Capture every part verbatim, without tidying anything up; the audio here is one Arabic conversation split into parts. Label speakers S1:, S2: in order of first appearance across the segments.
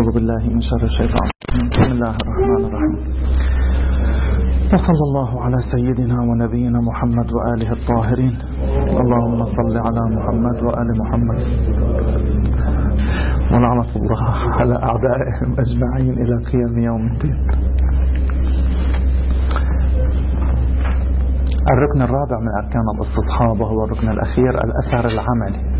S1: أعوذ بالله من شر الشيطان. بسم الله الرحمن الرحيم. وصلى الله على سيدنا ونبينا محمد وآله الطاهرين. اللهم صل على محمد وآل محمد ولعنة الله على أعدائهم أجمعين إلى قيام يوم الدين. الركن الرابع من أركان الاستصحاب وهو الركن الأخير، الأثر العملي.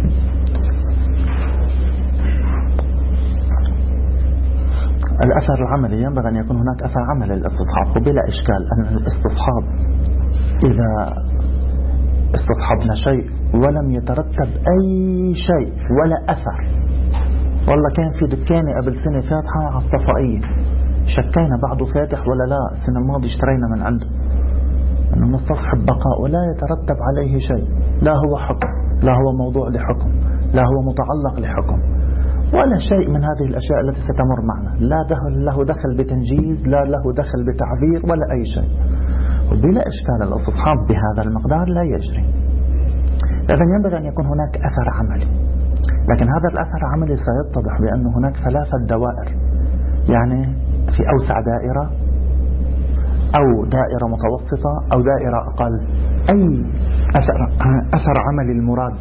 S1: الأثر العملي ينبغي أن يكون هناك أثر عملي للاستصحاب، وبلا إشكال أن الاستصحاب إذا استصحبنا شيء ولم يترتب أي شيء ولا أثر، والله كان في دكانة قبل سنة فاتحة على الصفائية، شكينا بعده فاتح ولا لا، السنة الماضية اشترينا من عنده، أنه مستصحب بقاء ولا يترتب عليه شيء، لا هو حكم، لا هو موضوع لحكم، لا هو متعلق لحكم، ولا شيء من هذه الأشياء التي ستمر معنا، لا له دخل بتنجيز، لا له دخل بتعبير، ولا أي شيء. وبلا إشكال الاستصحاب بهذا المقدار لا يجري. إذن ينبغي أن يكون هناك أثر عملي، لكن هذا الأثر العملي سيتضح بأن هناك ثلاثة دوائر، يعني في أوسع دائرة أو دائرة متوسطة أو دائرة أقل. أي أثر, أثر عملي المراد؟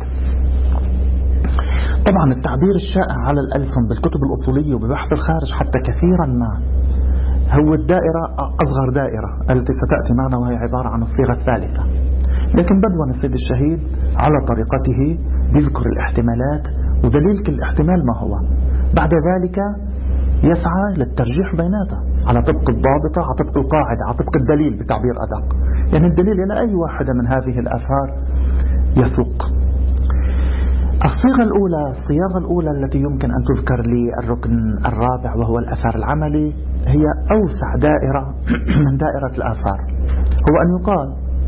S1: طبعا التعبير الشائع على الألسن بالكتب الأصولية وببحث الخارج حتى كثيرا ما هو الدائرة أصغر دائرة التي ستأتي معنا، وهي عبارة عن الصيغة الثالثة. لكن بدون السيد الشهيد على طريقته بيذكر الاحتمالات ودليل كل احتمال ما هو، بعد ذلك يسعى للترجيح بيناتها على طبق الضابطة، على طبق القاعدة، على طبق الدليل بتعبير أدق. يعني الدليل إلى أي واحدة من هذه الآثار يسوق. الصيغة الأولى، الصياغة الأولى التي يمكن أن تذكر للركن الرابع وهو الأثر العملي، هي أوسع دائرة من دائرة الآثار، هو أن يقال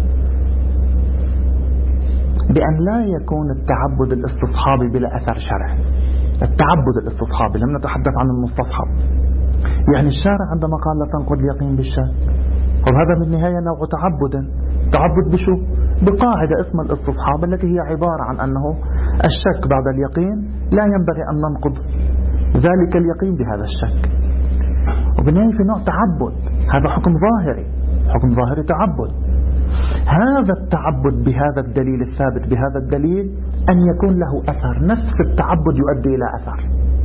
S1: بأن لا يكون التعبد الاستصحابي بلا أثر شرعي. التعبد الاستصحابي، لم نتحدث عن المستصحب، يعني الشارع عندما قال لا تنقض اليقين بالشك، وهذا بالنهاية نوع تعبد. تعبد بشو؟ بقاعدة اسمها الاستصحاب، التي هي عبارة عن أنه الشك بعد اليقين لا ينبغي أن ننقض ذلك اليقين بهذا الشك، وبالنهاية في نوع تعبد، هذا حكم ظاهري، حكم ظاهري تعبد. هذا التعبد بهذا الدليل الثابت بهذا الدليل أن يكون له أثر، نفس التعبد يؤدي إلى أثر.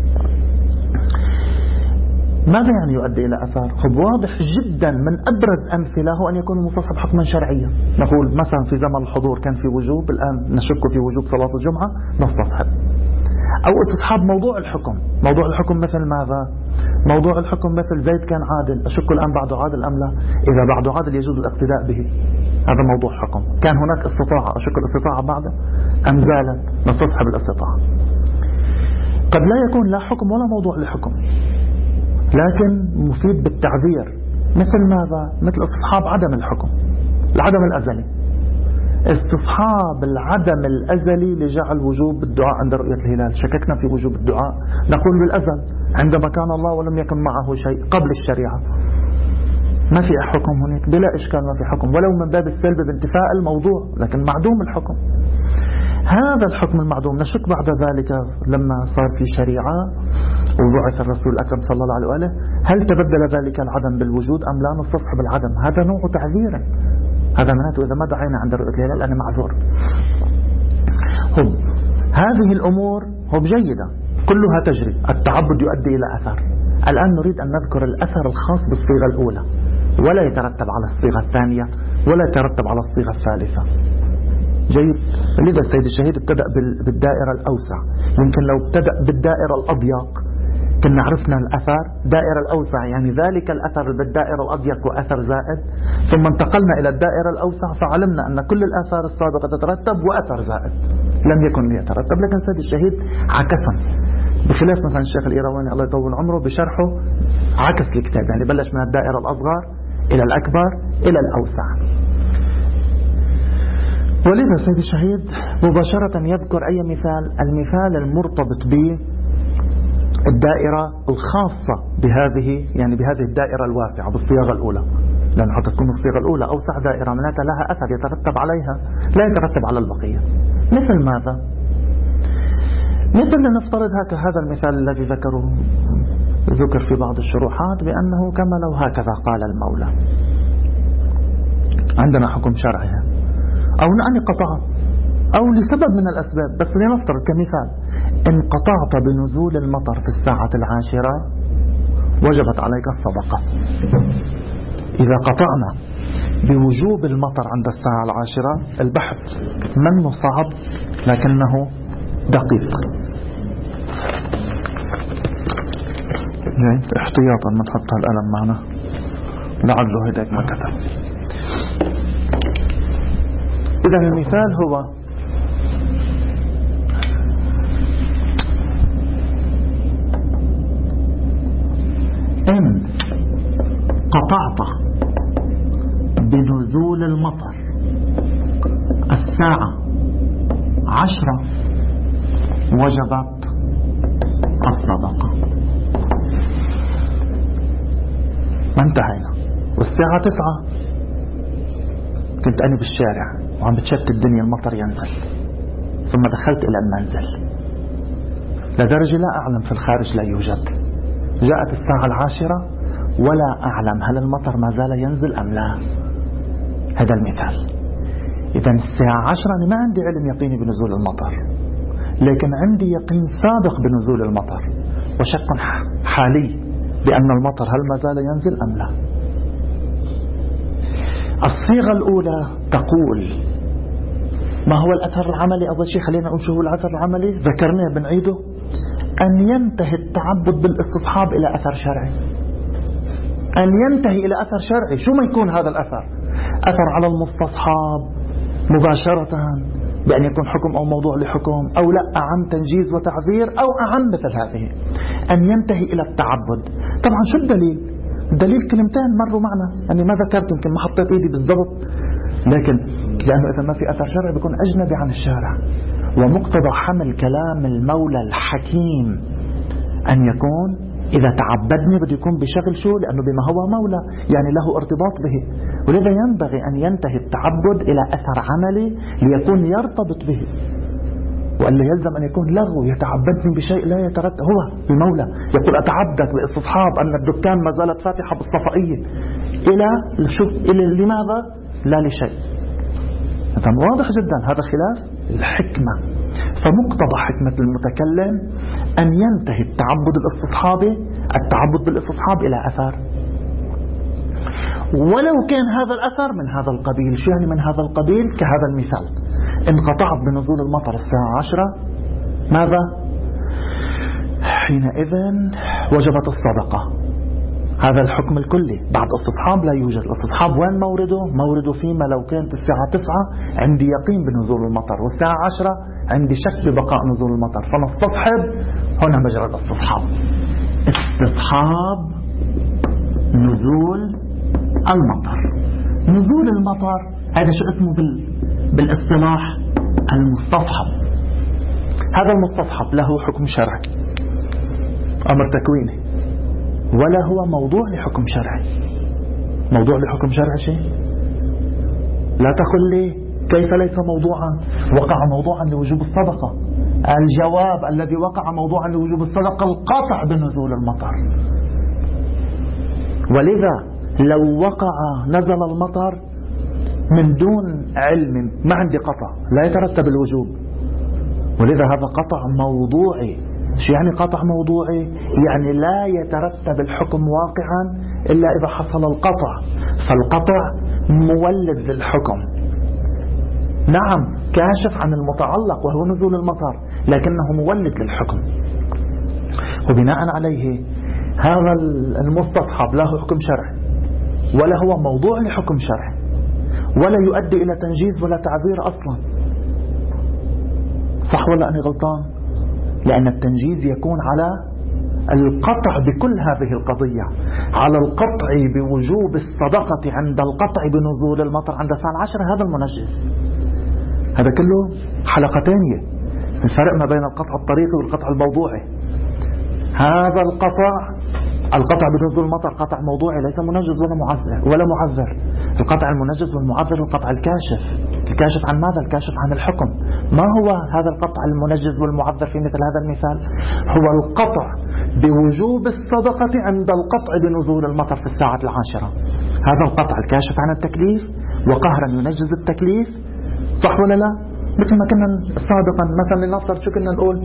S1: ماذا يعني يؤدي إلى أثر؟ خب واضح جدا، من أبرز أمثله أن يكون المستصحب حكما شرعيا. نقول مثلا في زمن الحضور كان في وجوب، الآن نشك في وجوب صلاة الجمعة، نستصحب. أو استصحاب موضوع الحكم، موضوع الحكم مثل ماذا؟ موضوع الحكم مثل زيد كان عادل، أشك الآن بعده عادل أم لا؟ إذا بعده عادل يجوز الاقتداء به، هذا موضوع حكم. كان هناك استطاعة، أشك الاستطاعة بعده أم زالت، نستصحب الاستطاعة. قد لا يكون لا حكم ولا موضوع لحكم، لكن مفيد بالتعذير، مثل ماذا؟ مثل استصحاب عدم الحكم، العدم الأزلي، استصحاب العدم الأزلي لجعل وجوب الدعاء عند رؤية الهلال. شككنا في وجوب الدعاء، نقول بالأزل عندما كان الله ولم يكن معه شيء قبل الشريعة، ما في حكم هناك، بلا إشكال ما في حكم، ولو من باب السلب بانتفاء الموضوع، لكن معدوم الحكم. هذا الحكم المعدوم نشك بعد ذلك لما صار في شريعة وبعث الرسول الأكرم صلى الله عليه وآله، هل تبدل ذلك العدم بالوجود أم لا؟ نستصحب العدم. هذا نوع تعذير، هذا معناته إذا ما دعينا عند رؤية الهلال أنا معذور. هم هذه الأمور هم جيدة كلها تجري، التعبد يؤدي إلى أثر. الآن نريد أن نذكر الأثر الخاص بالصيغة الأولى، ولا يترتب على الصيغة الثانية ولا يترتب على الصيغة الثالثة. جيد. لذا السيد الشهيد ابتدأ بالدائرة الأوسع، يمكن لو ابتدأ بالدائرة الأضيق كنا عرفنا الأثر. دائرة الأوسع يعني ذلك الأثر بالدائرة الأضيق وأثر زائد، ثم انتقلنا إلى الدائرة الأوسع فعلمنا أن كل الآثار السابقة تترتب وأثر زائد لم يكن ليترتب. لكن السيد الشهيد عكسا، بخلاف مثلا الشيخ الإيرواني الله يطول عمره بشرحه عكس الكتاب، يعني بلش من الدائرة الأصغر إلى الأكبر إلى الأوسع. ولذا السيد الشهيد مباشرة يذكر أي مثال، المثال المرتبط بالدائرة الخاصة بهذه، يعني بهذه الدائرة الواسعة بالصياغة الأولى، لأن حتى تكون الصيغة الأولى أوسع دائرة معناتها لها أثر يترتب عليها لا يترتب على البقية. مثل ماذا؟ مثل لنفترض هكذا هذا المثال الذي ذكره ذكر في بعض الشروحات بأنه كما لو هكذا قال المولى. عندنا حكم شرعي أو نعني قطع أو لسبب من الأسباب، بس لنفترض كمثال إن قطعت بنزول المطر في الساعة العاشرة وجبت عليك الصدقة. إذا قطعنا بوجوب المطر عند الساعة العاشرة البحث منه صعب لكنه دقيق. احتياطا ما نحط هالقلم معنا لعله هداك ما كتب. إذا المثال هو إن قطعت بنزول المطر الساعة عشرة وجبت الصدقة. ما انتهينا. والساعة تسعة كنت أنا بالشارع وعم بتشت الدنيا المطر ينزل، ثم دخلت إلى المنزل لدرجة لا أعلم في الخارج لا يوجد. جاءت الساعة العاشرة ولا أعلم هل المطر ما زال ينزل أم لا. هذا المثال. إذا الساعة عشرة أنا ما عندي علم يقيني بنزول المطر، لكن عندي يقين سابق بنزول المطر وشك حالي بأن المطر هل ما زال ينزل أم لا. الصيغة الأولى تقول ما هو الأثر العملي؟ أول شيء خلينا نقول شو هو الأثر العملي، ذكرناه بنعيده. أن ينتهي التعبد بالاستصحاب إلى أثر شرعي. أن ينتهي إلى أثر شرعي. شو ما يكون هذا الأثر؟ أثر على المستصحاب مباشرة بأن يكون حكم أو موضوع لحكم، أو لا أعم تنجيز وتعذير، أو أعم مثل هذه. أن ينتهي إلى التعبد. طبعا شو الدليل؟ الدليل كلمتين مروا معنا، أني ما ذكرت يمكن ما حطيت إيدي بالضبط، لكن لأنه إذا ما في أثر شرعي بيكون أجنبي عن الشارع. ومقتضى حمل كلام المولى الحكيم أن يكون إذا تعبدني بده يكون بشغل شو؟ لأنه بما هو مولى يعني له ارتباط به، ولذا ينبغي أن ينتهي التعبد إلى أثر عملي ليكون يرتبط به، وألا يلزم أن يكون لغو يتعبدني بشيء لا يترتب. هو المولى يقول أتعبد باستصحاب أن الدكان ما زالت فاتحة بالصفائية إلى شو؟ إلى لماذا؟ لا لشيء. هذا واضح جدا، هذا خلاف الحكمة. فمقتضى حكمة المتكلم أن ينتهي التعبد الاستصحابي التعبد بالاستصحاب إلى أثر، ولو كان هذا الأثر من هذا القبيل. شو يعني من هذا القبيل؟ كهذا المثال، إن قطعت بنزول المطر الساعة عشرة ماذا؟ حينئذ وجبت الصدقة. هذا الحكم الكلي. بعد استصحاب لا يوجد. الاستصحاب وين مورده؟ مورده فيما لو كانت الساعة تسعة عندي يقين بنزول المطر، والساعة عشرة عندي شك ببقاء نزول المطر، فنستصحب هنا مجرى الاستصحاب. استصحاب نزول المطر. نزول المطر هذا شو اسمه بال... بالاصطلاح؟ المستصحب. هذا المستصحب له حكم شرعي أمر تكويني، ولا هو موضوع لحكم شرعي. موضوع لحكم شرعي شيء لا تقل لي كيف ليس موضوعا. وقع موضوعا لوجوب الصدقة. الجواب الذي وقع موضوعا لوجوب الصدقة القطع بنزول المطر. ولذا لو وقع نزل المطر من دون علم ما عندي قطع لا يترتب الوجوب، ولذا هذا قطع موضوعي. شو يعني قطع موضوعي؟ يعني لا يترتب الحكم واقعا إلا إذا حصل القطع، فالقطع مولد للحكم. نعم كاشف عن المتعلق وهو نزول المطر، لكنه مولد للحكم. وبناء عليه هذا المستصحب له حكم شرعي، ولا هو موضوع لحكم شرعي، ولا يؤدي إلى تنجيز ولا تعذير أصلا. صح ولا أنا غلطان؟ لأن التنجيز يكون على القطع بكل هذه القضية، على القطع بوجوب الصدقة عند القطع بنزول المطر عند الساعة العاشرة. هذا المنجز. هذا كله حلقة ثانية. الفرق ما بين القطع الطريقي والقطع الموضوعي. هذا القطع القطع بنزول المطر قطع موضوعي ليس منجز ولا معذر ولا معذر. القطع المنجز والمعذر القطع الكاشف. الكاشف عن ماذا؟ الكاشف عن الحكم. ما هو هذا القطع المنجز والمعذر في مثل هذا المثال؟ هو القطع بوجوب الصدقة عند القطع بنزول المطر في الساعة العاشرة. هذا القطع الكاشف عن التكليف وقهرا ينجز التكليف، صح ولا لا؟ مثل ما كنا سابقا مثلا لنفترض شو كنا نقول؟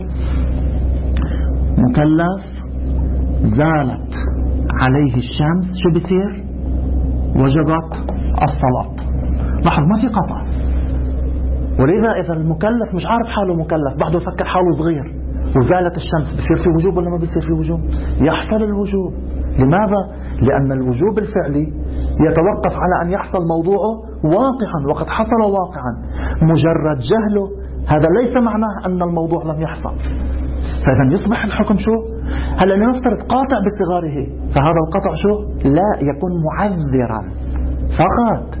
S1: مكلف زالت عليه الشمس، شو بيصير؟ وجبت الصلاة. لاحظ ما في قطع. ولذا إذا المكلف مش عارف حاله مكلف، بعده يفكر حاله صغير وزالت الشمس، بيصير في وجوب ولا ما بيصير في وجوب؟ يحصل الوجوب. لماذا؟ لأن الوجوب الفعلي يتوقف على أن يحصل موضوعه واقعا، وقد حصل واقعا. مجرد جهله هذا ليس معناه أن الموضوع لم يحصل. فإذا يصبح الحكم شو؟ هل لنفترض قاطع بصغاره، فهذا القطع شو؟ لا يكون معذرا فقط.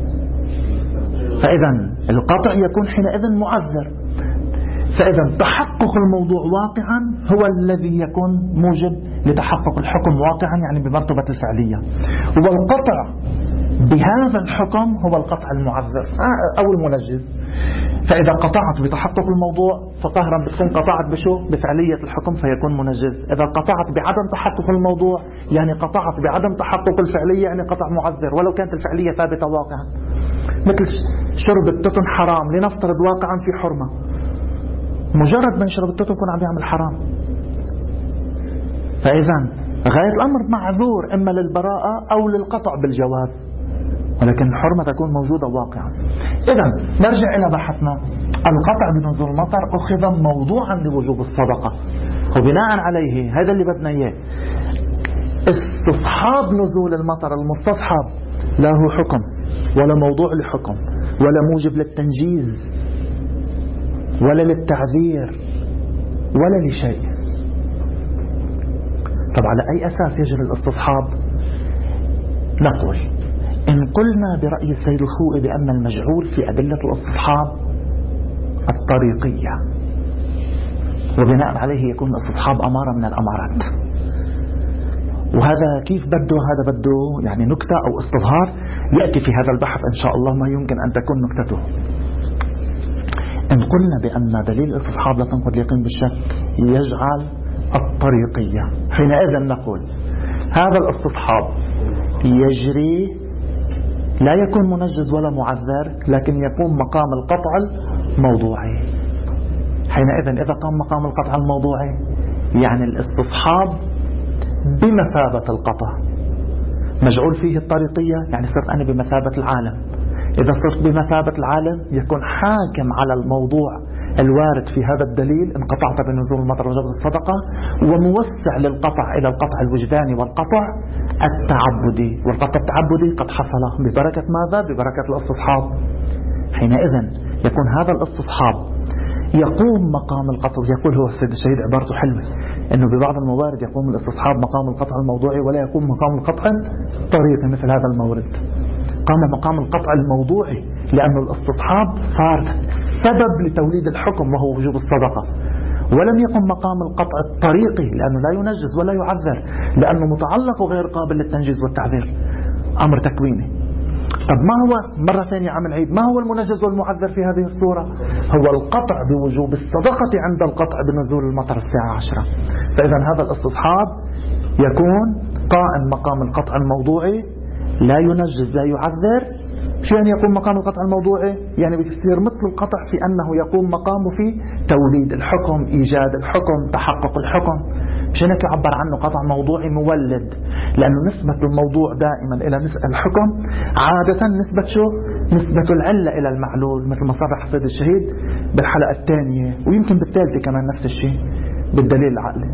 S1: فإذا القطع يكون حينئذ معذر. فإذا تحقق الموضوع واقعا هو الذي يكون موجب لتحقق الحكم واقعا، يعني بمرتبة الفعلية. والقطع بهذا الحكم هو القطع المعذر أو المنجز. فإذا قطعت بتحقق الموضوع فقهرا بتكون قطعت بشو؟ بفعلية الحكم فيكون منجز. إذا قطعت بعدم تحقق الموضوع يعني قطعت بعدم تحقق الفعلية، يعني قطع معذر ولو كانت الفعلية ثابتة واقعا. مثل شرب التتن حرام، لنفترض واقعا في حرمة، مجرد ما يشرب التتن يكون عم يعمل حرام. فإذا غاية الأمر معذور إما للبراءة أو للقطع بالجواز، ولكن الحرمة تكون موجودة واقعا. إذا نرجع إلى بحثنا. القطع بنزول المطر أخذ موضوعا لوجوب الصدقة، وبناء عليه هذا اللي بدنا إياه. استصحاب نزول المطر المستصحب له حكم ولا موضوع لحكم ولا موجب للتنجيز ولا للتعذير ولا لشيء. طب على أي أساس يجري الاستصحاب؟ نقول إن قلنا برأي السيد الخوئي بأن المجعول في أدلة الاستصحاب الطريقية، وبناء عليه يكون الاستصحاب أمارة من الأمارات. وهذا كيف بده؟ هذا بده يعني نكتة أو استظهار يأتي في هذا البحث إن شاء الله، ما يمكن أن تكون نكتته. إن قلنا بأن دليل الاستصحاب لا تنقض اليقين بالشك يجعل الطريقية، حينئذ نقول هذا الاستصحاب يجري لا يكون منجز ولا معذر، لكن يقوم مقام القطع الموضوعي. حينئذ إذا قام مقام القطع الموضوعي يعني الاستصحاب بمثابة القطع. مجعول فيه الطريقية يعني صرت أنا بمثابة العالم. إذا صرت بمثابة العالم يكون حاكم على الموضوع الوارد في هذا الدليل إن قطعت بنزول المطر وجبت الصدقة، وموسع للقطع إلى القطع الوجداني والقطع التعبدي. والقطع التعبدي قد حصل ببركة ماذا؟ ببركة الاستصحاب. حينئذ يكون هذا الاستصحاب يقوم مقام القطع. يقول هو السيد الشهيد عبارته حلوة، إنه ببعض الموارد يقوم الاستصحاب مقام القطع الموضوعي ولا يقوم مقام القطع الطريقي. مثل هذا المورد قام مقام القطع الموضوعي لأن الاستصحاب صار سبب لتوليد الحكم وهو وجوب الصدقة، ولم يقم مقام القطع الطريقي لأنه لا ينجز ولا يعذر، لأنه متعلق وغير قابل للتنجيز والتعذير، أمر تكويني. طب ما هو مرة ثانية عم نعيد ما هو المنجز والمعذر في هذه الصورة؟ هو القطع بوجوب الصدقة عند القطع بنزول المطر الساعة عشرة. فإذا هذا الاستصحاب يكون قائم مقام القطع الموضوعي، لا ينجز لا يعذر. شو يعني يقوم مقام القطع الموضوعي؟ يعني بيصير مثل القطع في أنه يقوم مقامه في توليد الحكم، إيجاد الحكم، تحقق الحكم. مشان هيك يعبر عنه قطع موضوعي مولد، لأنه نسبة الموضوع دائما إلى الحكم عادة نسبة شو؟ نسبة العلة إلى المعلول، مثل ما صرح السيد الشهيد بالحلقة الثانية ويمكن بالثالثة كمان نفس الشيء بالدليل العقلي.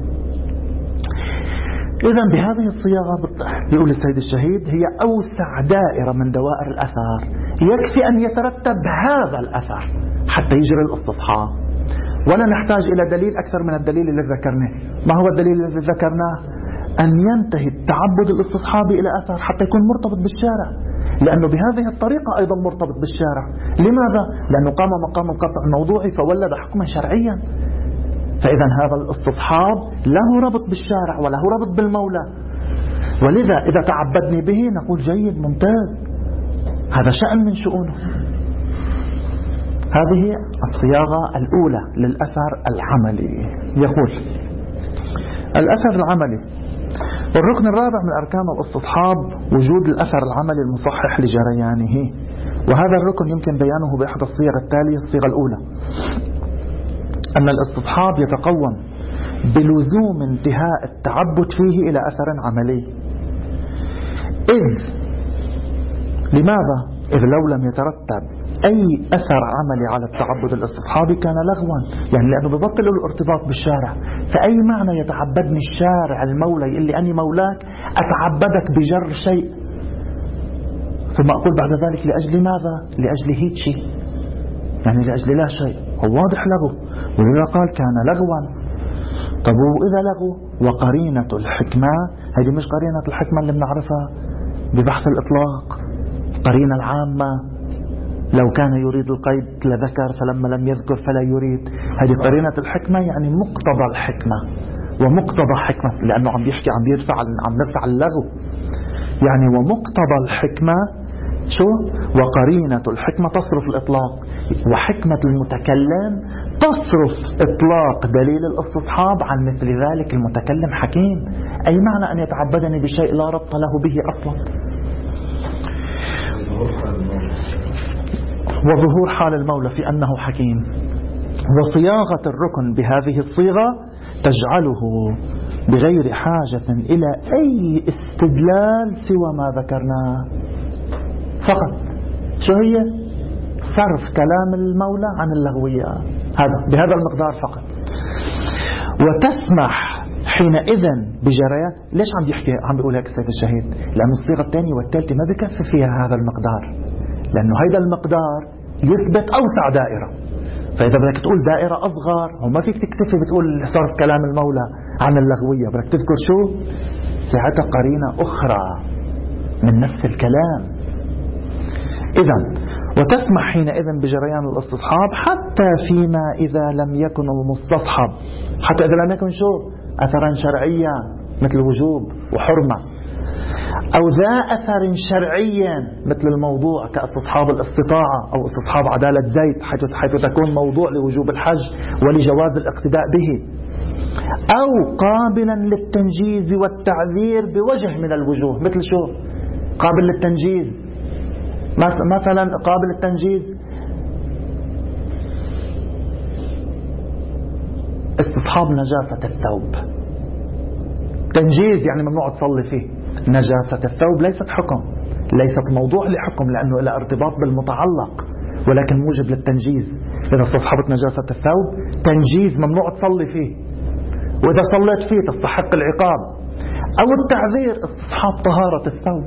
S1: إذن بهذه الصياغة بيقول السيد الشهيد هي أوسع دائرة من دوائر الأثر، يكفي أن يترتب هذا الأثر حتى يجري الاستصحاب، ولا نحتاج إلى دليل أكثر من الدليل الذي ذكرناه. ما هو الدليل الذي ذكرناه؟ أن ينتهي التعبد الاستصحابي إلى أثر حتى يكون مرتبط بالشارع، لأنه بهذه الطريقة أيضا مرتبط بالشارع. لماذا؟ لأنه قام مقام القطع الموضوعي فولد حكما شرعيا. فإذا هذا الاستصحاب له ربط بالشارع وله ربط بالمولى، ولذا إذا تعبدني به نقول جيد ممتاز، هذا شأن من شؤونه. هذه الصياغة الأولى للأثر العملي. يقول الأثر العملي. والركن الرابع من أركان الاستصحاب وجود الأثر العملي المصحح لجريانه، وهذا الركن يمكن بيانه بإحدى الصيغ التالية. الصيغة الأولى أن الاستصحاب يتقوم بلزوم انتهاء التعبد فيه إلى أثر عملي. إذ لماذا؟ إذ لو لم يترتب أي أثر عملي على التعبد الاستصحابي كان لغوا، يعني لأنه ببطل الارتباط بالشارع. فأي معنى يتعبدني الشارع المولى يقول لي أني مولاك أتعبدك بجر شيء ثم أقول بعد ذلك لأجل ماذا؟ لأجل هيك شيء، يعني لأجل لا شيء. هو واضح لغو، ولذا قال كان لغوا. طب وإذا لغو وقرينة الحكمة، هذه مش قرينة الحكمة اللي بنعرفها ببحث الإطلاق، قرينة العامة. لو كان يريد القيد لذكر فلما لم يذكر فلا يريد. هذه قرينة الحكمة، يعني مقتضى الحكمة ومقتضى حكمة، لأنه عم بيحكي عم بيرفع عم نرفع اللغو، يعني ومقتضى الحكمة شو؟ وقرينة الحكمة تصرف الإطلاق، وحكمة المتكلم تصرف إطلاق دليل الاستصحاب عن مثل ذلك المتكلم حكيم. أي معنى أن يتعبدني بشيء لا ربط له به أصلا؟ وظهور حال المولى في أنه حكيم. وصياغة الركن بهذه الصيغة تجعله بغير حاجة إلى أي استدلال سوى ما ذكرناه فقط. شو هي؟ صرف كلام المولى عن اللغوية، هذا بهذا المقدار فقط. وتسمح حينئذ بجريان. ليش عم بيحكي عم بيقول هيك السيد الشهيد؟ لأن الصيغة الثانية والثالثة ما بكفي فيها هذا المقدار، لأنه هيدا المقدار يثبت أوسع دائرة. فإذا بدك تقول دائرة أصغر وما فيك تكتفي بتقول صرف كلام المولى عن اللغوية، بدك تذكر شو؟ ساعتها قرينة أخرى من نفس الكلام. إذن وتسمح حينئذ بجريان الاستصحاب حتى فيما إذا لم يكن المستصحب، حتى إذا لم يكن شو؟ أثرا شرعيا مثل وجوب وحرمة، أو ذا أثر شرعيا مثل الموضوع كاستصحاب الاستطاعة أو استصحاب عدالة زيد، حيث, حيث تكون موضوع لوجوب الحج ولجواز الاقتداء به، أو قابلا للتنجيز والتعذير بوجه من الوجوه. مثل شو؟ قابل للتنجيز، مثلا قابل للتنجيز استصحاب نجاسة الثوب. تنجيز يعني ممنوع تصلي فيه. نجاسة الثوب ليست حكم، ليست موضوع لحكم، لأنه إلى ارتباط بالمتعلق، ولكن موجب للتنجيز. إذا استصحبت نجاسة الثوب تنجيز ممنوع تصلي فيه، وإذا صليت فيه تستحق العقاب. أو التعذير استصحاب طهارة الثوب.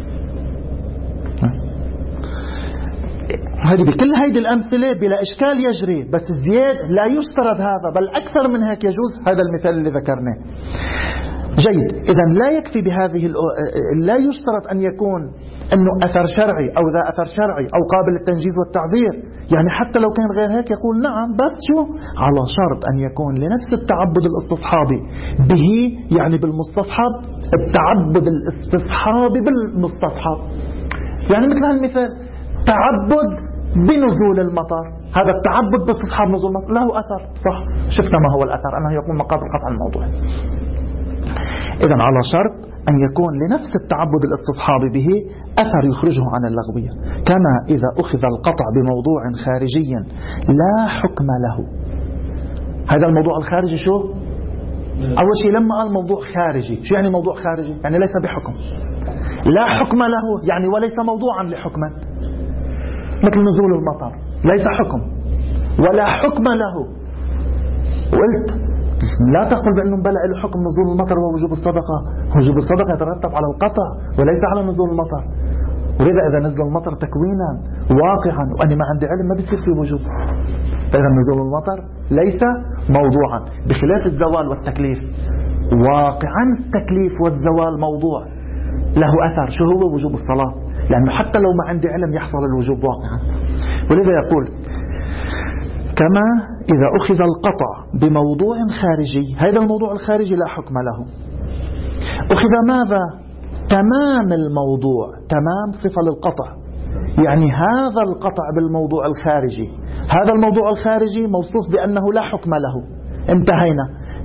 S1: هذه بكل هيدي الأمثلة بلا إشكال يجري، بس الزياد لا يشترط هذا، بل أكثر من هيك يجوز. هذا المثال اللي ذكرناه جيد. إذن لا يكفي بهذه لا يشترط أن يكون أنه أثر شرعي أو ذا أثر شرعي أو قابل للتنجيز والتعذير، يعني حتى لو كان غير هيك يقول نعم، بس شو؟ على شرط أن يكون لنفس التعبد الاستصحابي به، يعني بالمستصحب، التعبد الاستصحابي بالمستصحب. يعني مثل هالمثال تعبد بنزول المطر، هذا التعبد باستصحاب نزول المطر له أثر، صح؟ شفنا ما هو الأثر، أنه يكون مقابل قطع الموضوع. إذن على شرط أن يكون لنفس التعبد الاستصحابي به أثر يخرجه عن اللغوية، كما إذا أخذ القطع بموضوع خارجي لا حكم له. هذا الموضوع الخارجي شو؟ أول شيء لما قال موضوع خارجي، شو يعني موضوع خارجي؟ يعني ليس بحكم. لا حكم له يعني وليس موضوعا لحكما، مثل نزول المطر ليس حكم ولا حكم له. وقلت لا تقل بأنه بلع له حكم نزول المطر ووجوب الصدقة. وجوب الصدقة يترتب على القطع وليس على نزول المطر، ولذا إذا نزل المطر تكوينا واقعا وأنا ما عندي علم ما بيصير في وجوب. فإذا نزول المطر ليس موضوعا، بخلاف الزوال والتكليف. واقعا التكليف والزوال موضوع له أثر، شو هو؟ وجوب الصلاة، لأنه حتى لو ما عندي علم يحصل الوجوب واقعا. ولذا يقول كما إذا أخذ القطع بموضوع خارجي، هذا الموضوع الخارجي لا حكم له. أخذ ماذا؟ تمام الموضوع، تمام صفة للقطع، يعني هذا القطع بالموضوع الخارجي، هذا الموضوع الخارجي موصوف بأنه لا حكم له، انتهينا.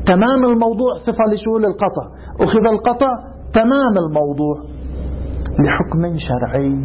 S1: تمام الموضوع صفة لشو؟ للقطع. أخذ القطع تمام الموضوع لحكم شرعي،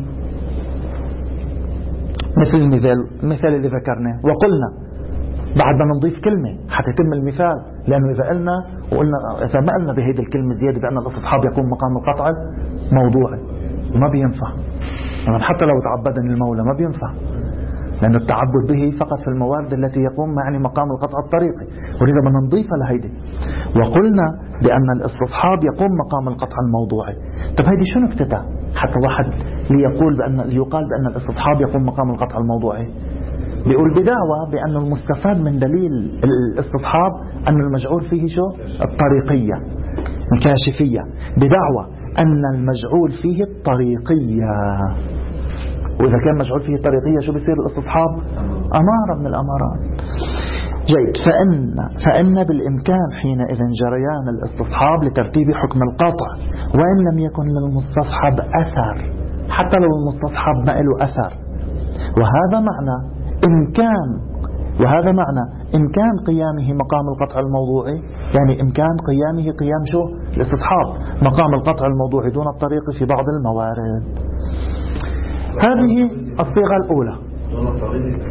S1: مثل المثال المثال اللي ذكرناه. وقلنا بعد ما نضيف كلمة حتى يتم المثال، لأنه إذا قلنا وقلنا إذا ما قلنا بهيدي الكلمة زيادة بأن الاستصحاب يقوم مقام القطع موضوعي ما بينفع. يعني حتى لو تعبدني المولى ما بينفع، لأن التعبد به فقط في الموارد التي يقوم يعني مقام القطع الطريقي، ولذا بدنا نضيفها لهيدي. وقلنا بأن الاستصحاب يقوم مقام القطع الموضوعي. طب هيدي شو نكتتها حتى واحد ليقول بأن ليقال بأن الاستصحاب يقوم مقام القطع الموضوعي؟ بيقول بدعوى بأن المستفاد من دليل الاستصحاب أن المجعول فيه شو؟ الطريقية الكاشفية، بدعوى أن المجعول فيه الطريقية. وإذا كان مجعول فيه الطريقية شو بيصير الاستصحاب؟ أمارة من الأمارات. جيد. فإن, فإن بالإمكان حينئذ جريان الاستصحاب لترتيب حكم القطع وإن لم يكن للمستصحب أثر، حتى لو المستصحب ما له أثر. وهذا معنى إمكان وهذا معنى إمكان قيامه مقام القطع الموضوعي، يعني إمكان قيامه قيام شو؟ الاستصحاب مقام القطع الموضوعي دون الطريق في بعض الموارد. هذه الصيغة الأولى.
S2: دون الطريق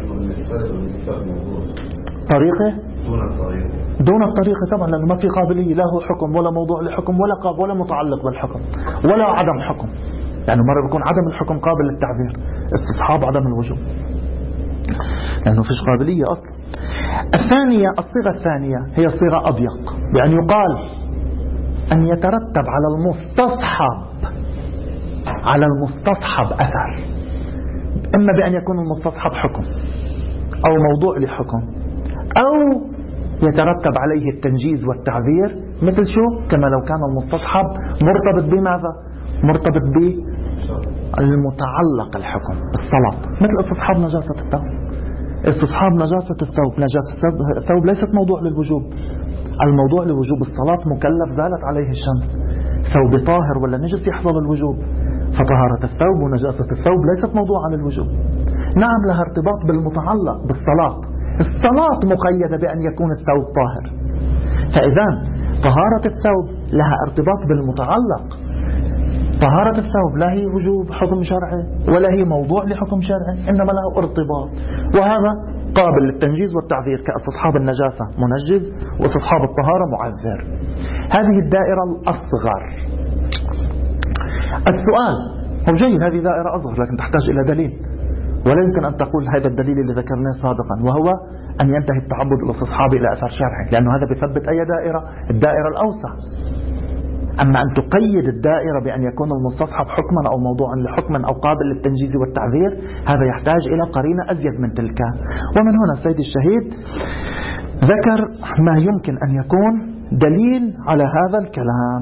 S1: طريقه
S2: دون الطريق
S1: دون الطريقة طبعا، لأنه ما في قابلية له حكم ولا موضوع لحكم ولا قاب ولا متعلق بالحكم ولا عدم حكم. يعني مرة بيكون عدم الحكم قابل للتعبير، استصحاب عدم الوجوب، لأنه فيش قابلية أصلا. الثانية الصيغة الثانية هي الصيغة أضيق، بأن يقال أن يترتب على المستصحب على المستصحب أثر، إما بأن يكون المستصحب حكم أو موضوع لحكم، أو يترتب عليه التنجيز والتعذير، مثل شو؟ كما لو كان المستصحب مرتبط بماذا؟ مرتبط بالمتعلق الحكم الصلاة، مثل استصحاب نجاسة الثوب. استصحاب نجاسة الثوب نجاسة الثوب ليست موضوع للوجوب، الموضوع لوجوب الصلاة مكلف زالت عليه الشمس، ثوب طاهر ولا نجس يحصل الوجوب، فطهارة الثوب ونجاسة الثوب ليست موضوعا للوجوب. نعم لها ارتباط بالمتعلق بالصلاة، الصلاة مقيدة بأن يكون الثوب طاهر، فإذا طهارة الثوب لها ارتباط بالمتعلق. طهارة الثوب لا هي وجوب حكم شرعي ولا هي موضوع لحكم شرعي، إنما له ارتباط، وهذا قابل للتنجيز والتعذير، كاستصحاب النجاسة منجز واستصحاب الطهارة معذر. هذه الدائرة الأصغر. السؤال هو جيد، هذه دائرة أصغر لكن تحتاج إلى دليل، ولا يمكن أن تقول هذا الدليل اللي ذكرناه سابقا، وهو أن ينتهي التعبد الاستصحابي إلى أثر شرعي، لأنه هذا بيثبت أي دائرة؟ الدائرة الأوسع. أما أن تقيد الدائرة بأن يكون المستصحب حكما أو موضوعا لحكم أو قابل للتنجيز والتعذير، هذا يحتاج إلى قرينة أزيد من تلك. ومن هنا السيد الشهيد ذكر ما يمكن أن يكون دليل على هذا الكلام.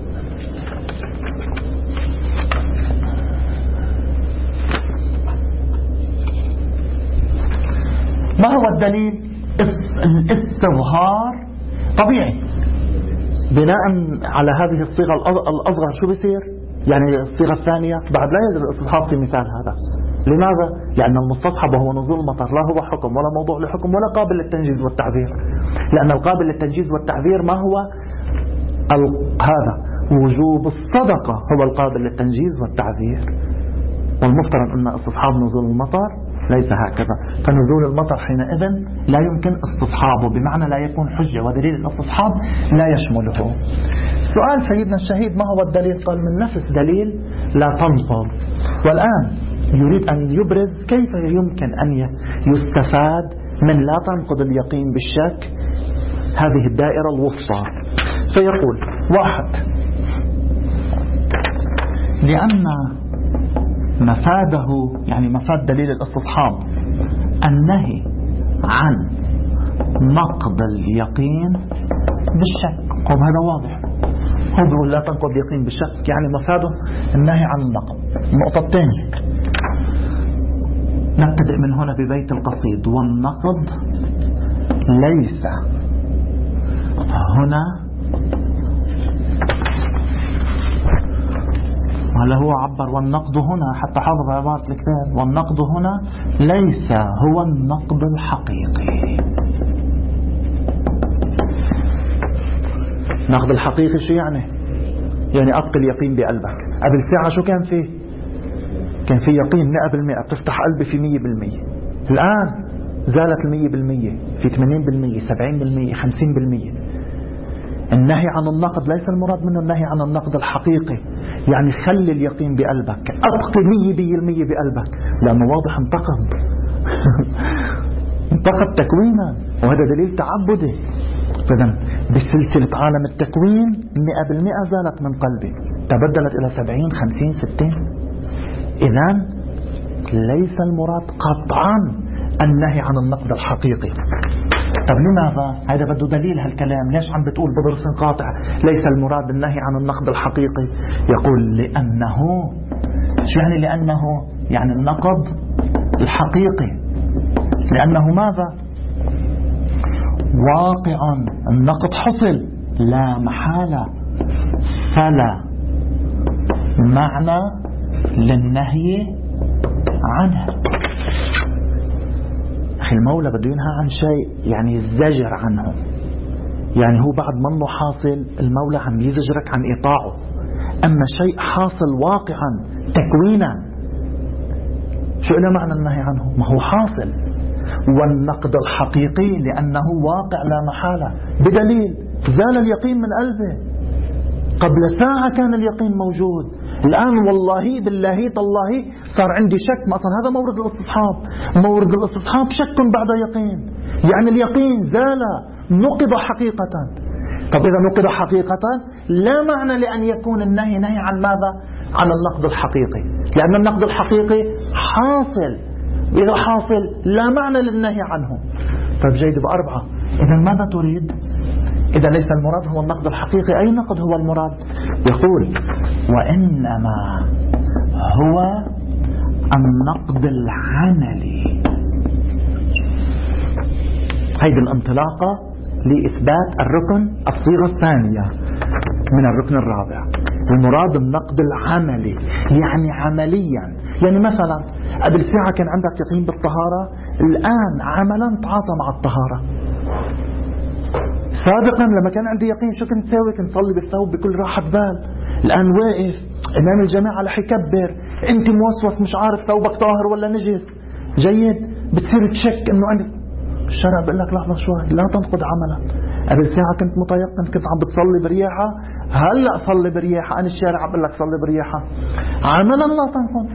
S1: ما هو الدليل؟ الاستظهار طبيعي بناء على هذه الصيغة الأصغر. شو بيصير؟ يعني الصيغة الثانية بعد لا يوجد الاستصحاب في مثال هذا. لماذا؟ لأن المستصحب وهو نزول المطر لا هو حكم ولا موضوع لحكم ولا قابل للتنجيز والتعذير، لأن القابل للتنجيز والتعذير ما هو هذا؟ وجوب الصدقة هو القابل للتنجيز والتعذير، والمفترض أن استصحاب نزول المطر ليس هكذا، فنزول المطر حينئذ لا يمكن استصحابه، بمعنى لا يكون حجة، ودليل الاستصحاب لا يشمله. سؤال سيدنا الشهيد ما هو الدليل؟ قال من نفس دليل لا تنقض. والآن يريد أن يبرز كيف يمكن أن يستفاد من لا تنقض اليقين بالشك هذه الدائرة الوسطى. فيقول واحد، لأن مفاده يعني مفاد دليل الاستصحاب النهي عن نقض اليقين بالشك، قم هذا واضح، هو بيقول لا تنقض اليقين بالشك يعني مفاده النهي عن النقض. النقطة الثانية نبتدئ من هنا ببيت القصيد، والنقض ليس هنا، هل هو عبر والنقض هنا حتى حافظ عبارة الكتاب، والنقض هنا ليس هو النقض الحقيقي. النقد الحقيقي شو يعني؟ يعني أبقي اليقين بقلبك. قبل ساعة شو كان فيه؟ كان فيه يقين مئة بالمئة، بتفتح قلبي في مية بالمية. الآن زالت المية بالمية، في ثمانين بالمية، سبعين بالمية، خمسين بالمية. النهي عن النقد ليس المراد منه النهي عن النقد الحقيقي، يعني خلي اليقين بقلبك، أبقي مية بالمية بقلبك، لأنه واضح انتقد انتقد تكوينا، وهذا دليل تعبدي. فإذن بسلسلة عالم التكوين مئة بالمئة زالت من قلبي، تبدلت إلى سبعين، خمسين، ستين. إذن ليس المراد قطعا النهي عن النقد الحقيقي. طب لماذا؟ هذا بده دليل هالكلام. ليش عم بتقول بدرس قاطع ليس المراد النهي عن النقد الحقيقي؟ يقول لأنه، شو يعني لأنه؟ يعني النقد الحقيقي، لأنه ماذا؟ واقعا النقد حصل لا محالة، فلا معنى للنهي عنه. أخي المولى بده ينهى عن شيء يعني الزجر عنه، يعني هو بعد منه حاصل المولى عم يزجرك عن إيقاعه. أما شيء حاصل واقعا تكوينا شو له معنى النهي عنه؟ ما هو حاصل. والنقد الحقيقي لأنه واقع لا محالة، بدليل زال اليقين من قلبه. قبل ساعة كان اليقين موجود، الآن والله بالله تالله صار عندي شك. ما أصلا هذا مورد الاستصحاب، مورد الاستصحاب شك بعد يقين، يعني اليقين زال، نقض حقيقة. طب إذا نقض حقيقة لا معنى لأن يكون النهي نهي عن ماذا؟ عن النقد الحقيقي، لأن النقد الحقيقي حاصل. إذا حاصل لا معنى للنهي عنه. طيب جيد بأربعة، إذا ماذا تريد؟ إذا ليس المراد هو النقد الحقيقي، أي نقد هو المراد؟ يقول وإنما هو النقد العملي. هذه الانطلاقة لإثبات الركن الصيغة الثانية من الركن الرابع. المراد النقد العملي، يعني عمليا. يعني مثلا قبل ساعة كان عندك يقين بالطهارة، الآن عملا تعاطى مع الطهارة. سابقا لما كان عندي يقين شو كنت ساوي؟ كنت صلي بالثوب بكل راحة بال. الآن واقف أمام الجماعة رح يكبر، أنت موسوس مش عارف ثوبك طاهر ولا نجس. جيد، بتصير تشك إنه أنا الشرع بقول لك لحظة شوي لا تنقض عملا. قبل ساعة كنت متيقن، كنت عم بتصلي برياحة، هلأ صلي برياحة، أنا الشارع عم بقول لك صلي برياحة، عملا لا تنقض.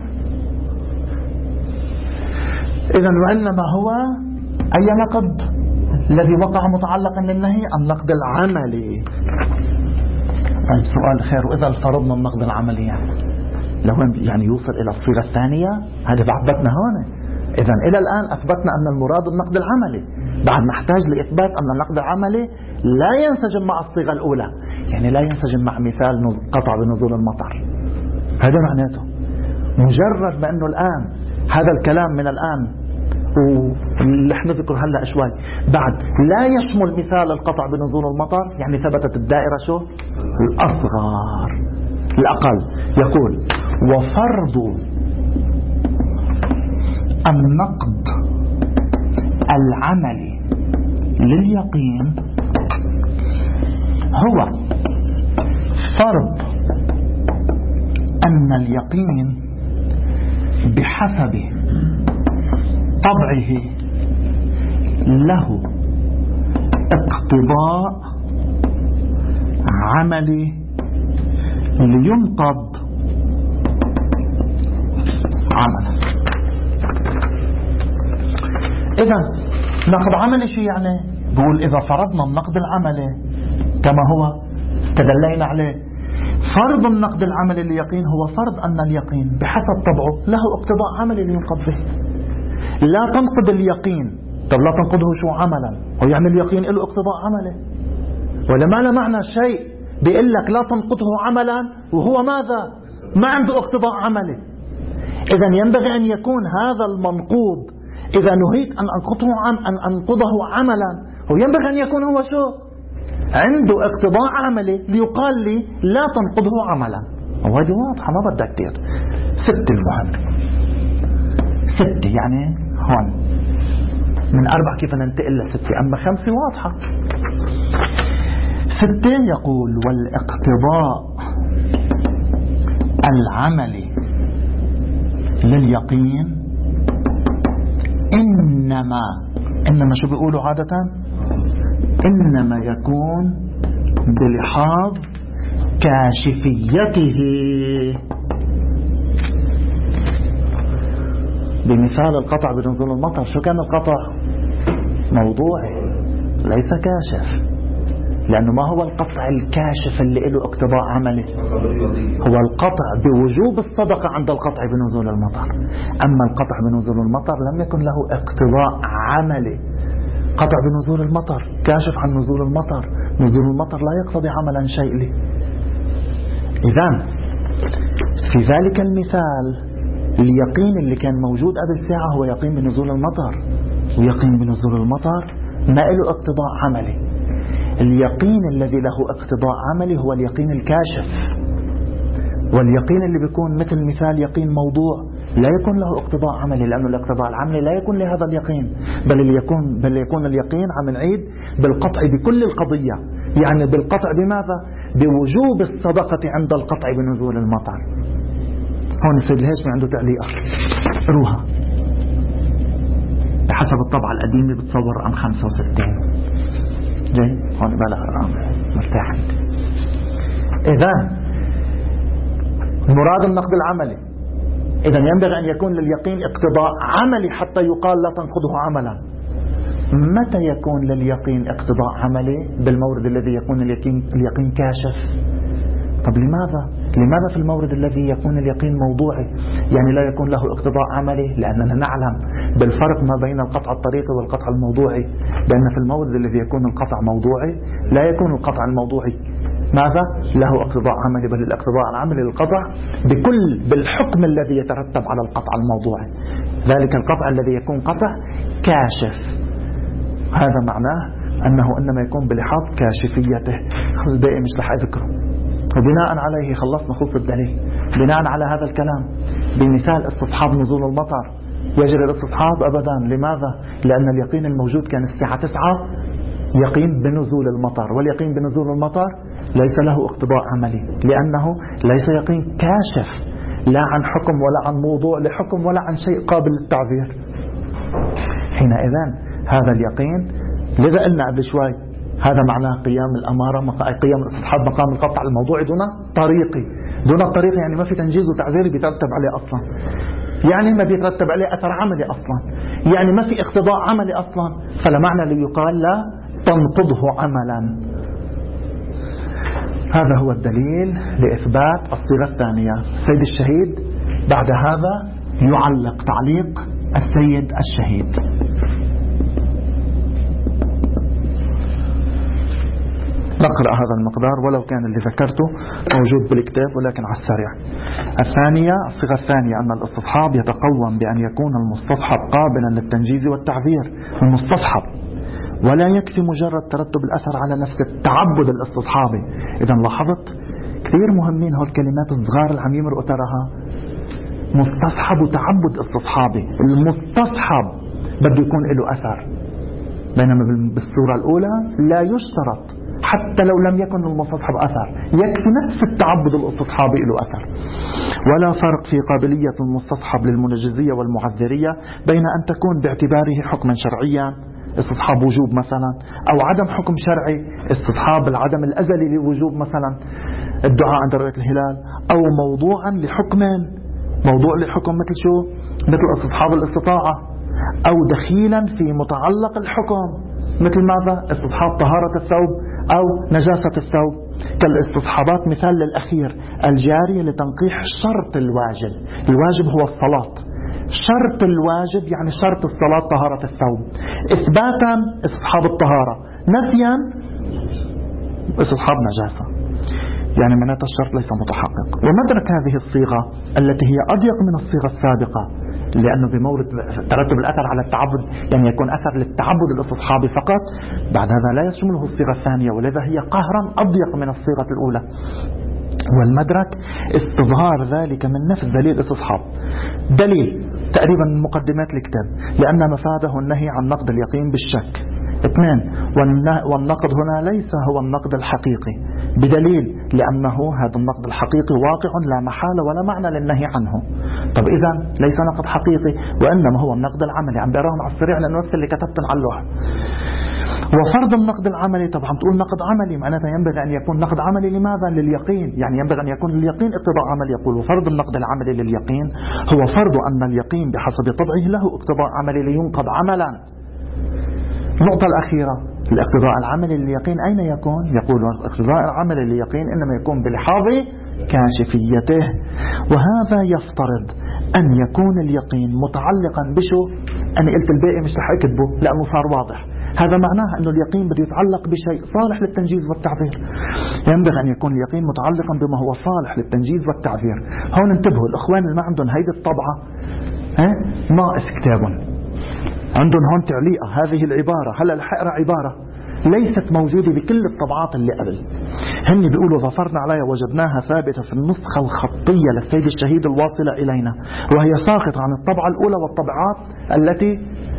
S1: إذن وإنما هو أي نقد الذي وقع متعلقا للنهي؟ النقد العملي. طيب سؤال خير، وإذا فرضنا النقد العملي يعني لو يعني يوصل إلى الصيغة الثانية، هذا بعبتنا هون. إذن إلى الآن أثبتنا أن المراد النقد العملي، بعد نحتاج لإثبات أن النقد العملي لا ينسجم مع الصيغة الأولى، يعني لا ينسجم مع مثال قطع بنزول المطر. هذا معناته مجرد بأنه الآن هذا الكلام من الآن واللي احنا نذكر هلا شوي بعد لا يشمل مثال القطع بنزول المطر، يعني ثبتت الدائرة شو؟ الأصغر الأقل. يقول وفرض النقد العملي لليقين هو فرض أن اليقين بحسب طبعه له اقتضاء عملي لينقض عملا. إذا نقد عملي شو يعني؟ بقول إذا فرضنا النقد العملي كما هو استدلينا عليه، فرض النقد العملي لليقين هو فرض أن اليقين بحسب طبعه له اقتضاء عملي لينقض به. لا تنقض اليقين، طب لا تنقضه شو عملا؟ هو يعني اليقين له اقتضاء عملي، ولا ما له معنى شيء بيقول لك لا تنقضه عملا وهو ماذا؟ ما عنده اقتضاء عملي. إذا ينبغي أن يكون هذا المنقوض إذا نهيت أن أنقضه عم أن أنقضه عملا، هو ينبغي أن يكون هو شو؟ عنده اقتضاء عملي ليقال لي لا تنقضه عملا. وهذه واضحة ما بدها كتير. ست المهم ست يعني هون من أربع كيف ننتقل لستة، أما خمسة واضحة. ستة يقول والاقتضاء العملي لليقين إنما إنما شو بيقولوا عادة إنما يكون بلحاظ كاشفيته. بمثال القطع بنزول المطر، شو كان القطع؟ موضوعي ليس كاشف، لأنه ما هو القطع الكاشف اللي له اقتضاء عملي؟ هو القطع بوجوب الصدقة عند القطع بنزول المطر. أما القطع بنزول المطر لم يكن له اقتضاء عملي. قطع بنزول المطر كاشف عن نزول المطر، نزول المطر لا يقتضي عملا شيء لي. إذن في ذلك المثال اليقين اللي كان موجود قبل ساعة هو يقين بنزول المطر، ويقين بنزول المطر ما له اقتضاء عملي. اليقين الذي له اقتضاء عملي هو اليقين الكاشف، واليقين اللي بيكون مثل مثال يقين موضوع لا يكون له اقتضاء عملي، لأنه الاقتضاء العملي لا يكون لهذا اليقين، بل يكون بل يكون اليقين عم نعيد بالقطع بكل القضية. يعني بالقطع بماذا؟ بوجوب الصدقة عند القطع بنزول المطر. هون السيد الهاشمي عنده تعليقة، روها بحسب الطبعة القديمة بتصور رقم خمسة وستين. جاي هون بلا رقم مرتاح. إذا مراد النقد العملي، إذا ينبغي أن يكون لليقين اقتضاء عملي حتى يقال لا تنقضه عملا. متى يكون لليقين اقتضاء عملي؟ بالمورد الذي يكون اليقين, اليقين كاشف. طب لماذا؟ لماذا في المورد الذي يكون اليقين موضوعي يعني لا يكون له اقتضاء عملي؟ لأننا نعلم بالفرق ما بين القطع الطريقي والقطع الموضوعي، لأن في المورد الذي يكون القطع موضوعي لا يكون القطع الموضوعي ماذا؟ له اقتضاء عملي، بل الاقتضاء العملي للقطع بكل بالحكم الذي يترتب على القطع الموضوعي. ذلك القطع الذي يكون قطع كاشف، هذا معناه أنه إنما يكون بلحاظ كاشفيته. الباقي مش رح أذكره. وبناء عليه خلصنا خلص الدليل. بناء على هذا الكلام بمثال استصحاب نزول المطر يجري الاستصحاب أبدا. لماذا؟ لأن اليقين الموجود كان الساعة تسعة يقين بنزول المطر، واليقين بنزول المطر ليس له اقتضاء عملي، لأنه ليس يقين كاشف لا عن حكم ولا عن موضوع لحكم ولا عن شيء قابل للتعبير. حينئذ هذا اليقين لذا قلنا قبل شوي هذا معناه قيام الأمارة، قيام الاستصحاب مقام القطع الموضوعي دون طريقي. دون الطريقي يعني ما في تنجيز وتعذير بيترتب عليه أصلا، يعني ما بيترتب عليه أثر عملي أصلا، يعني ما في اقتضاء عملي أصلا، فلا معنى ليقال لا تنقضه عملا. هذا هو الدليل لإثبات الصيغة الثانية. السيد الشهيد بعد هذا يعلق تعليق السيد الشهيد. نقرأ هذا المقدار ولو كان اللي ذكرته موجود بالكتاب ولكن على السريع. الثانية الصيغة الثانية أن الاستصحاب يتقوم بأن يكون المستصحب قابلا للتنجيز والتعذير. المستصحب ولا يكفي مجرد ترتب الأثر على نفس التعبد الاستصحابي. إذا لاحظت كثير مهمين هول الكلمات الصغار اللي عم يمرقوا تراها. مستصحب وتعبد استصحابي. المستصحب بده يكون له أثر، بينما بالصورة الأولى لا يشترط حتى لو لم يكن المستصحب أثر، يكفي نفس التعبد الاستصحابي له أثر. ولا فرق في قابلية المستصحب للمنجزية والمعذرية بين أن تكون باعتباره حكما شرعيا استصحاب وجوب مثلا، أو عدم حكم شرعي استصحاب العدم الأزلي لوجوب مثلا الدعاء عند رؤية الهلال، أو موضوعا لحكم موضوع لحكم مثل شو؟ مثل استصحاب الاستطاعة، أو دخيلا في متعلق الحكم مثل ماذا؟ استصحاب طهارة الثوب أو نجاسة الثوب، كالاستصحابات مثال للأخير الجارية لتنقيح شرط الواجب. الواجب هو الصلاة، شرط الواجب يعني شرط الصلاة طهارة الثوب. إثباتا استصحاب الطهارة، نفيا استصحاب نجاسة، يعني معناتها الشرط ليس متحقق. ومدرك هذه الصيغة التي هي أضيق من الصيغة السابقة، لأنه بمورد ترتب الأثر على التعبد يعني يكون أثر للتعبد الاستصحابي فقط، بعد هذا لا يشمله الصيغة الثانية، ولذا هي قهرا أضيق من الصيغة الأولى. والمدرك استظهار ذلك من نفس دليل الاستصحاب. دليل تقريبا من مقدمات الكتاب، لأن مفاده النهي عن نقد اليقين بالشك. اثنين، والنقد هنا ليس هو النقد الحقيقي، بدليل لأنه هذا النقد الحقيقي واقع لا محالة ولا معنى للنهي عنه. طب إذا ليس نقد حقيقي وإنما هو النقد العملي. عم بيراهم على السريع لأنه نفس اللي كتبتن على اللوحة. وفرض النقد العملي، طبعا تقول نقد عملي معناتها ينبغي أن يكون نقد عملي لماذا؟ لليقين، يعني ينبغي أن يكون لليقين اقتضاء عملي. يقول وفرض النقد العملي لليقين هو فرض أن اليقين بحسب طبعه له اقتضاء عملي لينقض عملا. النقطة الأخيرة، الاقتضاء العملي لليقين أين يكون؟ يقول الاقتضاء العملي لليقين إنما يكون بلحاظ كاشفيته، وهذا يفترض أن يكون اليقين متعلقا بشو؟ أنا قلت الباقي مش رح أكتبه لأنه صار واضح. هذا معناه أنه اليقين بده يتعلق بشيء صالح للتنجيز والتعبير. ينبغي أن يكون اليقين متعلقا بما هو صالح للتنجيز والتعبير. هون انتبهوا الأخوان اللي ما عندهم هيدي الطبعة، ها ناقص كتاب عندهم هون تعليقة هذه العبارة. هلا رح أقرأ عبارة ليست موجودة بكل الطبعات اللي قبل. هن بيقولوا ظفرنا عليها وجدناها ثابتة في النسخة الخطية للسيد الشهيد الواصلة إلينا، وهي ساقطة عن الطبعة الأولى والطبعات التي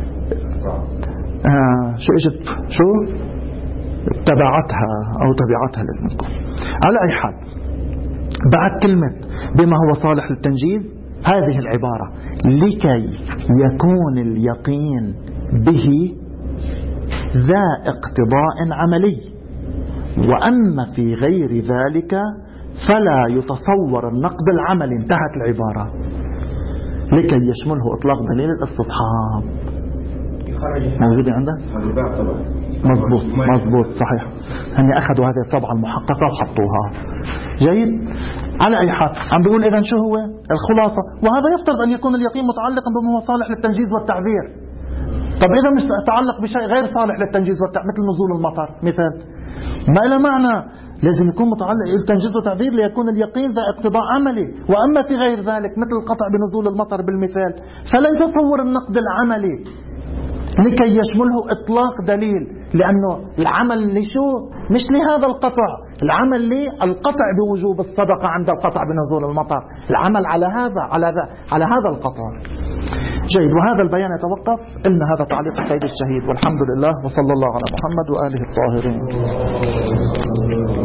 S1: آه شو اجت شو تبعتها أو تبعتها لازم نقول. على أي حال بعد كلمة بما هو صالح للتنجيز هذه العبارة لكي يكون اليقين به ذا اقتضاء عملي، وأما في غير ذلك فلا يتصور النقد العملي. انتهت العبارة. لكي يشمله إطلاق دليل الاستصحاب. موجودة عندك؟ مزبوط مزبوط صحيح. هني أخذوا هذه الطبعة المحققة وحطوها. جيد. على أي حال عم بيقول إذن شو هو الخلاصة؟ وهذا يفترض أن يكون اليقين متعلقا بما هو صالح للتنجيز والتعبير. طب إذا مش تعلق بشيء غير صالح للتنجيز والتعبير مثل نزول المطر مثال، ما له معنى. لازم يكون متعلق بالتنجيز والتعبير ليكون اليقين ذا اقتضاء عملي. وأما في غير ذلك مثل القطع بنزول المطر بالمثال فلا يتصور النقد العملي لكي يشمله إطلاق دليل، لأنه العمل لشو؟ مش لهذا القطع، العمل للقطع بوجوب الصدقة عند القطع بنزول المطر، العمل على هذا على ذا على هذا القطع. جيد. وهذا البيان يتوقف. إن هذا تعليق السيد الشهيد، والحمد لله وصلى الله على محمد وآله الطاهرين.